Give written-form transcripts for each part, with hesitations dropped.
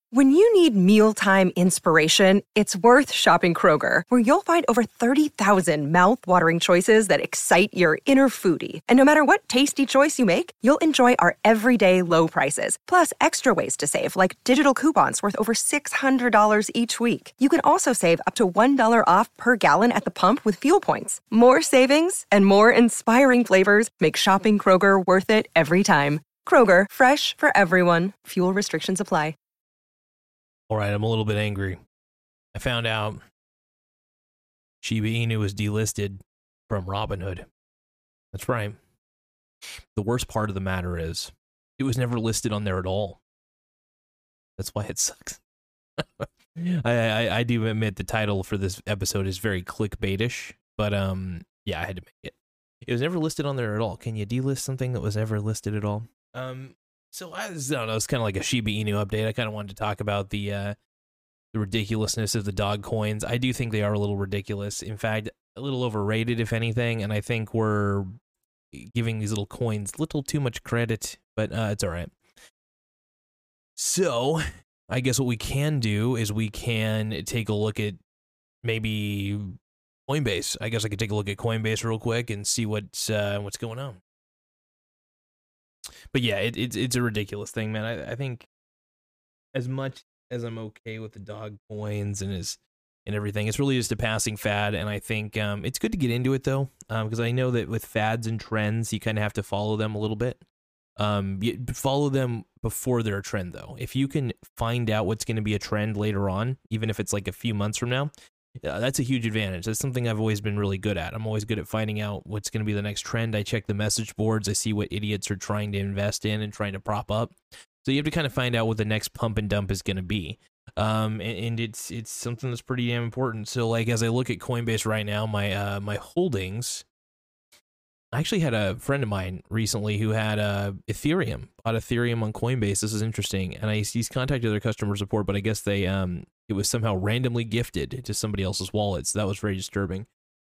When you need mealtime inspiration, it's worth shopping Kroger, where you'll find over 30,000 mouth-watering choices that excite your inner foodie. And no matter what tasty choice you make, you'll enjoy our everyday low prices, plus extra ways to save, like digital coupons worth over $600 each week. You can also save up to $1 off per gallon at the pump with fuel points. More savings and more inspiring flavors make shopping Kroger worth it every time. Kroger, fresh for everyone. Fuel restrictions apply. All right, I'm a little bit angry. I found out Shiba Inu was delisted from Robinhood. That's right. The worst part of the matter is it was never listed on there at all. That's why it sucks. I do admit the title for this episode is very clickbaitish, but yeah, I had to make it. It was never listed on there at all. Can you delist something that was never listed at all? So I don't know, it's kind of like a Shiba Inu update. I kind of wanted to talk about the ridiculousness of the dog coins. I do think they are a little ridiculous. In fact, a little overrated, if anything, and I think we're giving these little coins a little too much credit, but it's all right. So I guess what we can do is we can take a look at maybe Coinbase. I guess I could take a look at Coinbase real quick and see what's going on. But yeah, it's a ridiculous thing, man. I think as much as I'm okay with the dog coins and everything, it's really just a passing fad. And I think it's good to get into it though, because I know that with fads and trends, you kind of have to follow them a little bit. You follow them before they're a trend though. If you can find out what's going to be a trend later on, even if it's like a few months from now, that's a huge advantage. That's something I've always been really good at. I'm always good at finding out what's going to be the next trend. I check the message boards. I see what idiots are trying to invest in and trying to prop up. So you have to kind of find out what the next pump and dump is going to be. And it's something that's pretty damn important. So like as I look at Coinbase right now, my holdings, I actually had a friend of mine recently who had Ethereum, bought Ethereum on Coinbase. This is interesting. And he's contacted their customer support, but I guess they it was somehow randomly gifted to somebody else's wallet. So that was very disturbing.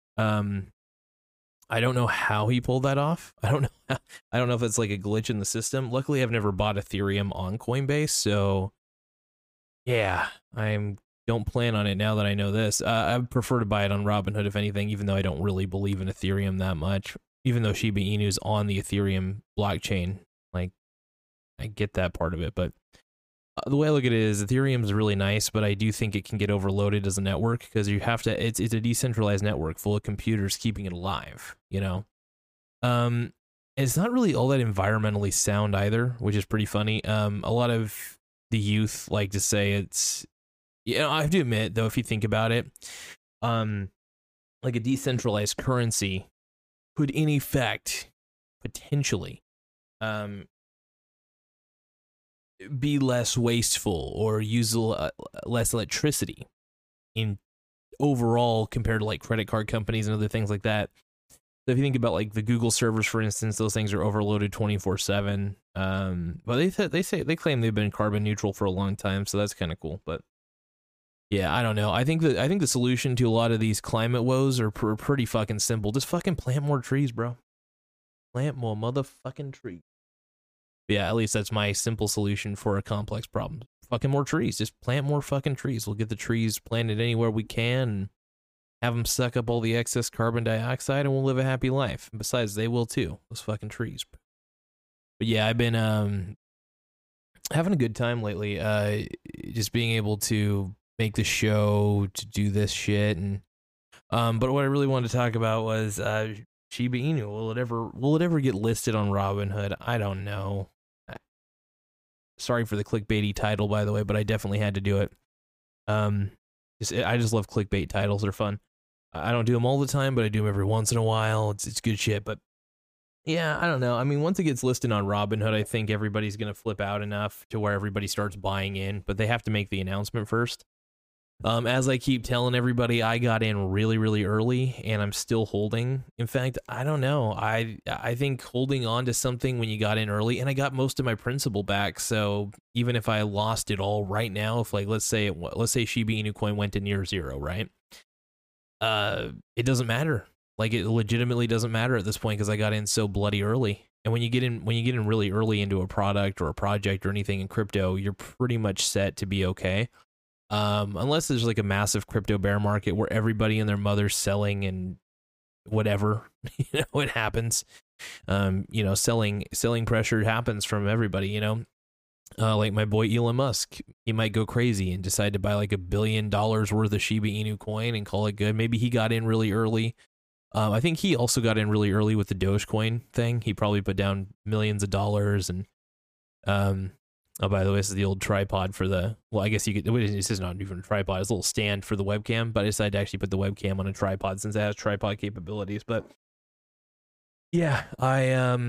I don't know how he pulled that off. I don't know if it's like a glitch in the system. Luckily, I've never bought Ethereum on Coinbase, so yeah, don't plan on it now that I know this. I prefer to buy it on Robinhood, if anything, even though I don't really believe in Ethereum that much. Even though Shiba Inu is on the Ethereum blockchain, like I get that part of it, but the way I look at it is Ethereum is really nice, but I do think it can get overloaded as a network because you have to. It's a decentralized network full of computers keeping it alive. You know, it's not really all that environmentally sound either, which is pretty funny. A lot of the youth like to say it's. You know, I have to admit though, if you think about it, like a decentralized currency could in effect potentially be less wasteful or use less electricity in overall compared to like credit card companies and other things like that. So if you think about like the Google servers, for instance, those things are overloaded 24/7. But they claim they've been carbon neutral for a long time, so that's kind of cool. But yeah, I don't know. I think the solution to a lot of these climate woes are pretty fucking simple. Just fucking plant more trees, bro. Plant more motherfucking trees. Yeah, at least that's my simple solution for a complex problem. Fucking more trees. Just plant more fucking trees. We'll get the trees planted anywhere we can and have them suck up all the excess carbon dioxide and we'll live a happy life. And besides, they will too. Those fucking trees. But yeah, I've been having a good time lately. Just being able to make the show, to do this shit. And but what I really wanted to talk about was Shiba Inu. Will it ever get listed on Robinhood? I don't know. Sorry for the clickbaity title, by the way, but I definitely had to do it. I just love clickbait titles. They're fun. I don't do them all the time, but I do them every once in a while. It's good shit. But yeah, I don't know. I mean, once it gets listed on Robinhood, I think everybody's going to flip out enough to where everybody starts buying in, but they have to make the announcement first. As I keep telling everybody, I got in really, really early and I'm still holding. In fact, I don't know. I think holding on to something when you got in early, and I got most of my principal back. So even if I lost it all right now, if like, let's say Shiba Inu coin went to near zero, right? It doesn't matter. Like it legitimately doesn't matter at this point because I got in so bloody early. And when you get in really early into a product or a project or anything in crypto, you're pretty much set to be okay. Unless there's like a massive crypto bear market where everybody and their mother's selling and whatever, it happens. Selling pressure happens from everybody, like my boy Elon Musk, he might go crazy and decide to buy like $1 billion worth of Shiba Inu coin and call it good. Maybe he got in really early. I think he also got in really early with the Dogecoin thing. He probably put down millions of dollars. And oh, by the way, this is the old tripod for I guess you could. This is not even a tripod. It's a little stand for the webcam. But I decided to actually put the webcam on a tripod since it has tripod capabilities. But yeah, I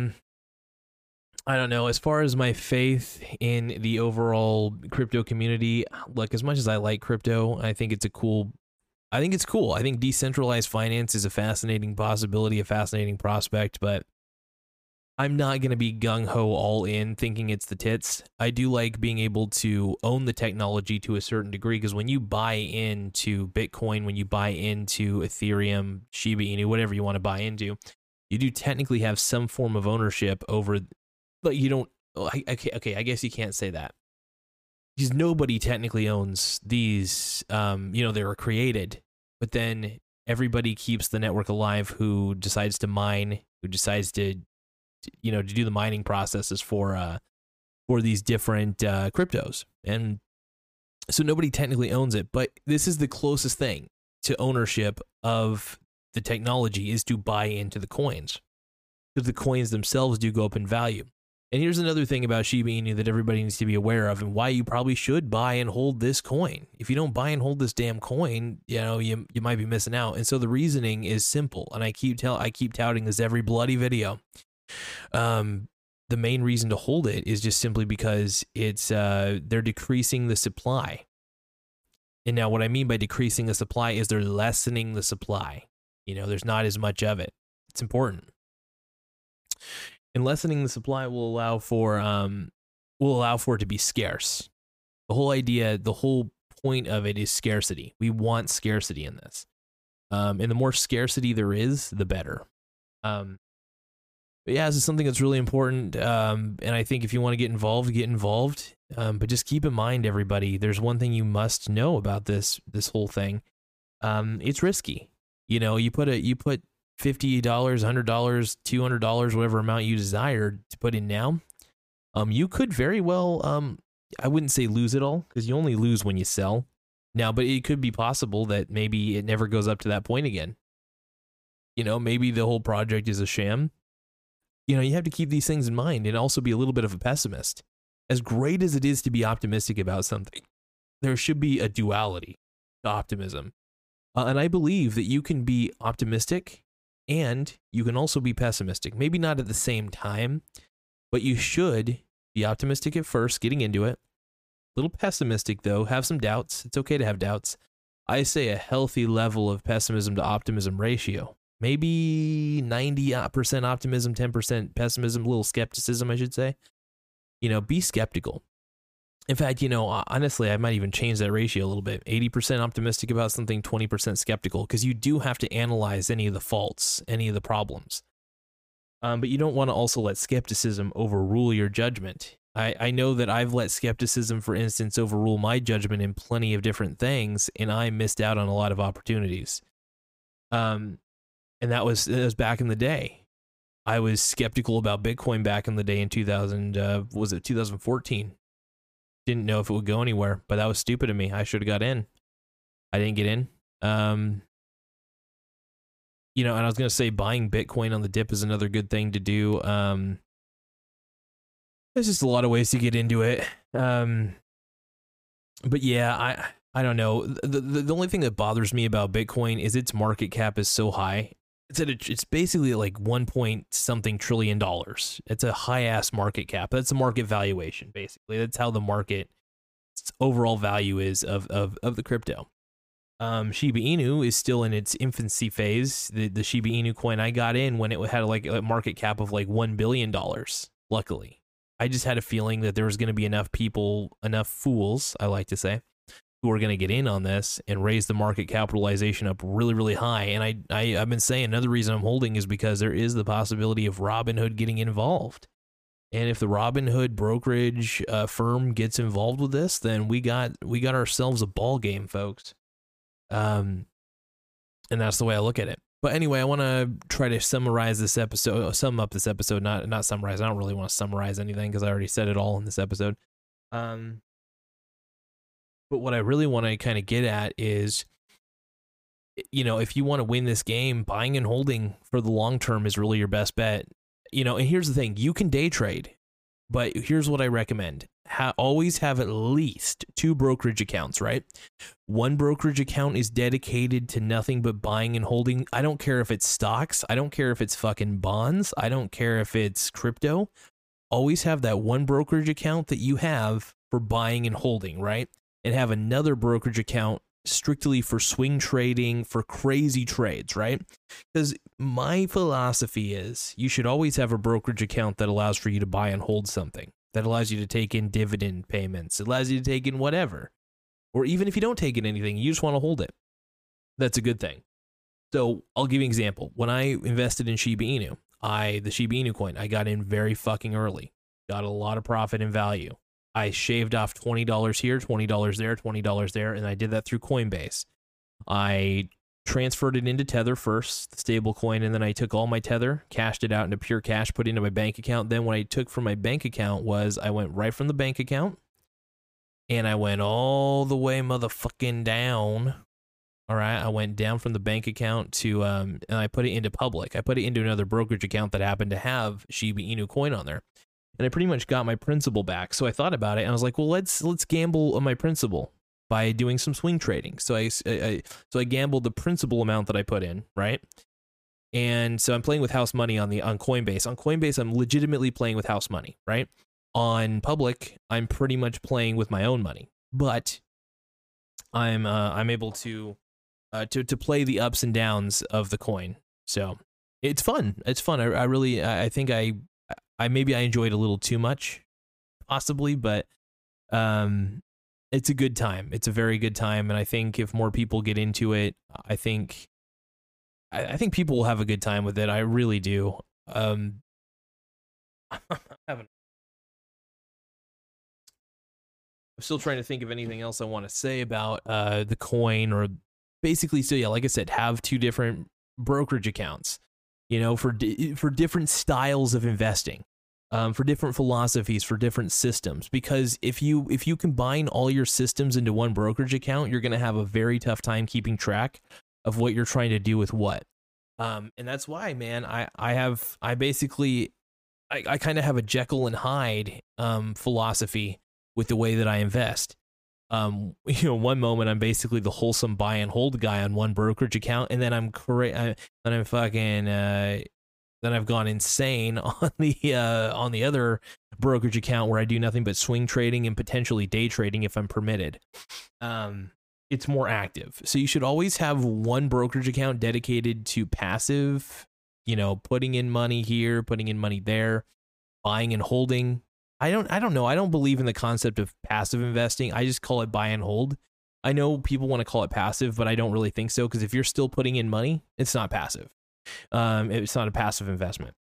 don't know. As far as my faith in the overall crypto community, look, as much as I like crypto, I think it's cool. I think decentralized finance is a fascinating possibility, a fascinating prospect, but I'm not going to be gung-ho all in thinking it's the tits. I do like being able to own the technology to a certain degree, because when you buy into Bitcoin, when you buy into Ethereum, Shiba Inu, whatever you want to buy into, you do technically have some form of ownership over, but you don't, okay, I guess you can't say that. Because nobody technically owns these, they were created, but then everybody keeps the network alive who decides to mine, who decides to do the mining processes for these different cryptos. And so nobody technically owns it, but this is the closest thing to ownership of the technology, is to buy into the coins, because the coins themselves do go up in value. And here's another thing about Shiba Inu that everybody needs to be aware of, and why you probably should buy and hold this coin. If you don't buy and hold this damn coin, you might be missing out. And so the reasoning is simple, and I keep touting this every bloody video. The main reason to hold it is just simply because it's they're decreasing the supply. And now what I mean by decreasing the supply is they're lessening the supply. There's not as much of it. It's important. And lessening the supply will allow for it to be scarce. The whole point of it is scarcity. We want scarcity in this. And the more scarcity there is, the better. But yeah, this is something that's really important. And I think if you want to get involved. But just keep in mind, everybody, there's one thing you must know about this whole thing. It's risky. You put $50, $100, $200, whatever amount you desire to put in now, you could very well, I wouldn't say lose it all, because you only lose when you sell now, but it could be possible that maybe it never goes up to that point again. Maybe the whole project is a sham. You have to keep these things in mind and also be a little bit of a pessimist. As great as it is to be optimistic about something, there should be a duality to optimism. And I believe that you can be optimistic and you can also be pessimistic. Maybe not at the same time, but you should be optimistic at first, getting into it. A little pessimistic, though. Have some doubts. It's okay to have doubts. I say a healthy level of pessimism to optimism ratio. Maybe 90% optimism, 10% pessimism, a little skepticism, I should say. Be skeptical. In fact, honestly, I might even change that ratio a little bit. 80% optimistic about something, 20% skeptical, because you do have to analyze any of the faults, any of the problems. But you don't want to also let skepticism overrule your judgment. I know that I've let skepticism, for instance, overrule my judgment in plenty of different things, and I missed out on a lot of opportunities. And that was back in the day. I was skeptical about Bitcoin back in the day in 2014? Didn't know if it would go anywhere, but that was stupid of me. I should have got in. I didn't get in. And I was going to say buying Bitcoin on the dip is another good thing to do. There's just a lot of ways to get into it. But yeah, I don't know. The only thing that bothers me about Bitcoin is its market cap is so high. It's basically like 1 point something trillion dollars. It's a high ass market cap. That's a market valuation, basically. That's how the market overall value is of the crypto. Shiba Inu is still in its infancy phase. The Shiba Inu coin I got in when it had like a market cap of like $1 billion. Luckily, I just had a feeling that there was going to be enough fools, I like to say, who are going to get in on this and raise the market capitalization up really, really high. And I've been saying another reason I'm holding is because there is the possibility of Robinhood getting involved. And if the Robinhood brokerage firm gets involved with this, then we got ourselves a ball game, folks. And that's the way I look at it. But anyway, I want to try to sum up this episode, not summarize. I don't really want to summarize anything because I already said it all in this episode. But what I really want to kind of get at is, if you want to win this game, buying and holding for the long term is really your best bet. And here's the thing, you can day trade, but here's what I recommend. Always have at least 2 brokerage accounts, right? One brokerage account is dedicated to nothing but buying and holding. I don't care if it's stocks. I don't care if it's fucking bonds. I don't care if it's crypto. Always have that one brokerage account that you have for buying and holding, right? And have another brokerage account strictly for swing trading, for crazy trades, right? Because my philosophy is you should always have a brokerage account that allows for you to buy and hold something, that allows you to take in dividend payments, it allows you to take in whatever. Or even if you don't take in anything, you just want to hold it. That's a good thing. So I'll give you an example. When I invested in Shiba Inu, the Shiba Inu coin, I got in very fucking early, got a lot of profit and value. I shaved off $20 here, $20 there, $20 there, and I did that through Coinbase. I transferred it into Tether first, the stable coin, and then I took all my Tether, cashed it out into pure cash, put it into my bank account. Then what I took from my bank account was I went right from the bank account, and I went all the way motherfucking down. All right, I went down from the bank account to, and I put it into public. I put it into another brokerage account that happened to have Shiba Inu coin on there. And I pretty much got my principal back. So I thought about it and I was like, well, let's gamble on my principal by doing some swing trading. So I gambled the principal amount that I put in, right? And so I'm playing with house money on Coinbase. On Coinbase, I'm legitimately playing with house money, right? On public, I'm pretty much playing with my own money. But I'm able to play the ups and downs of the coin. So it's fun. It's fun. I think maybe I enjoyed a little too much, possibly, but it's a good time. It's a very good time, and I think if more people get into it, I think people will have a good time with it. I really do. I'm still trying to think of anything else I want to say about the coin, or basically, so yeah, like I said, have 2 different brokerage accounts. For different styles of investing, for different philosophies, for different systems. Because if you combine all your systems into one brokerage account, you're going to have a very tough time keeping track of what you're trying to do with what. And that's why, man, I kind of have a Jekyll and Hyde philosophy with the way that I invest. One moment I'm basically the wholesome buy and hold guy on one brokerage account, and then then I've gone insane on the other brokerage account where I do nothing but swing trading and potentially day trading if I'm permitted. It's more active. So you should always have one brokerage account dedicated to passive, putting in money here, putting in money there, buying and holding. I don't know. I don't believe in the concept of passive investing. I just call it buy and hold. I know people want to call it passive, but I don't really think so, because if you're still putting in money, it's not passive. It's not a passive investment.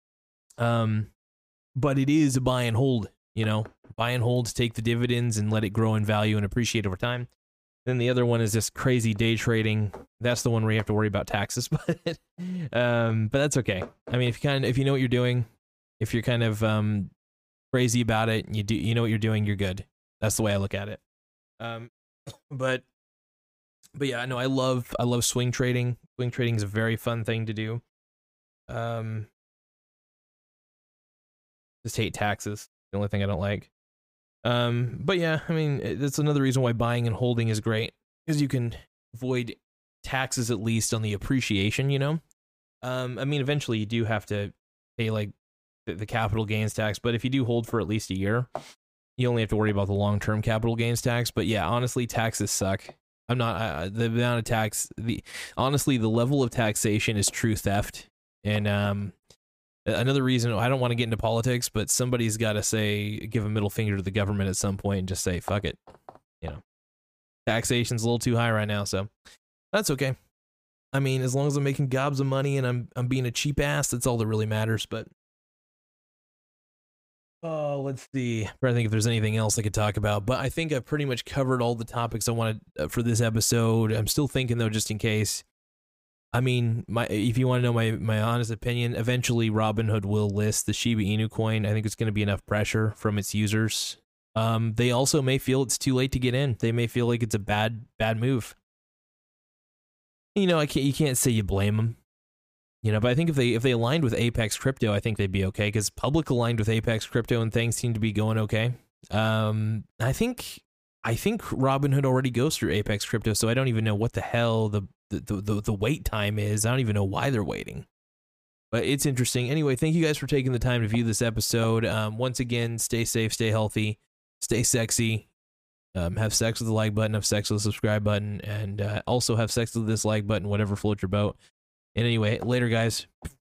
But it is a buy and hold, buy and hold to take the dividends and let it grow in value and appreciate over time. Then the other one is this crazy day trading. That's the one where you have to worry about taxes, but that's okay. I mean, if you know what you're doing, if you're kind of crazy about it, and you know what you're doing, you're good. That's the way I look at it. But yeah, no, I love swing trading. Swing trading is a very fun thing to do. Just hate taxes. The only thing I don't like. But yeah, I mean, that's another reason why buying and holding is great, because you can avoid taxes, at least on the appreciation, I mean, eventually you do have to pay like the capital gains tax, but if you do hold for at least a year, you only have to worry about the long-term capital gains tax. But yeah, honestly, taxes suck. I'm not the amount of tax. Honestly, the level of taxation is true theft. And another reason, I don't want to get into politics, but somebody's got to give a middle finger to the government at some point and just say, fuck it. taxation's a little too high right now, so that's okay. I mean, as long as I'm making gobs of money and I'm being a cheap ass, that's all that really matters. But oh, let's see. I'm trying to think if there's anything else I could talk about. But I think I've pretty much covered all the topics I wanted for this episode. I'm still thinking though, just in case. I mean, if you want to know my honest opinion, eventually Robinhood will list the Shiba Inu coin. I think it's going to be enough pressure from its users. They also may feel it's too late to get in. They may feel like it's a bad move. You know, you can't say you blame them. You know, but I think if they aligned with Apex Crypto, I think they'd be okay, because public aligned with Apex Crypto and things seem to be going okay. I think Robinhood already goes through Apex Crypto, so I don't even know what the hell the wait time is. I don't even know why they're waiting. But it's interesting. Anyway, thank you guys for taking the time to view this episode. Once again, stay safe, stay healthy, stay sexy. Have sex with the like button, have sex with the subscribe button, and also have sex with the dislike button, whatever floats your boat. And anyway, later, guys.